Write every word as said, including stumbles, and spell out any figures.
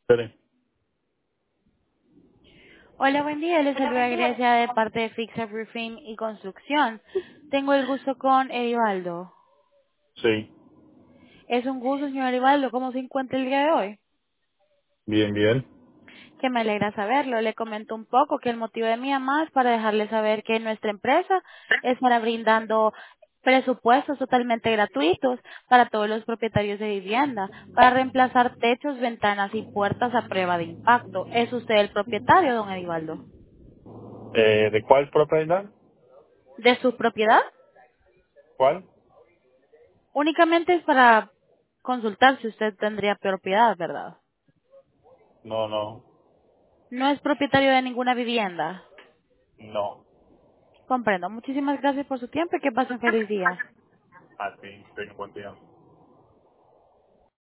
Espere. Hola, buen día. Les saluda Grecia de parte de Fixa Roofing y Construcción. Tengo el gusto con Edivaldo. Sí, Es un gusto, señor Edivaldo. ¿Cómo se encuentra el día de hoy? bien, bien. Que me alegra saberlo. Le comento un poco que el motivo de mi llamada es para dejarle saber que nuestra empresa estará brindando presupuestos totalmente gratuitos para todos los propietarios de vivienda para reemplazar techos, ventanas y puertas a prueba de impacto. ¿Es usted el propietario, don Edivaldo? Eh, ¿De cuál propiedad? ¿De su propiedad? ¿Cuál? Únicamente es para consultar si usted tendría propiedad, ¿verdad? No, no, No es propietario de ninguna vivienda. no. Comprendo. Muchísimas gracias por su tiempo y que pase un feliz día. Así, tengo buen día.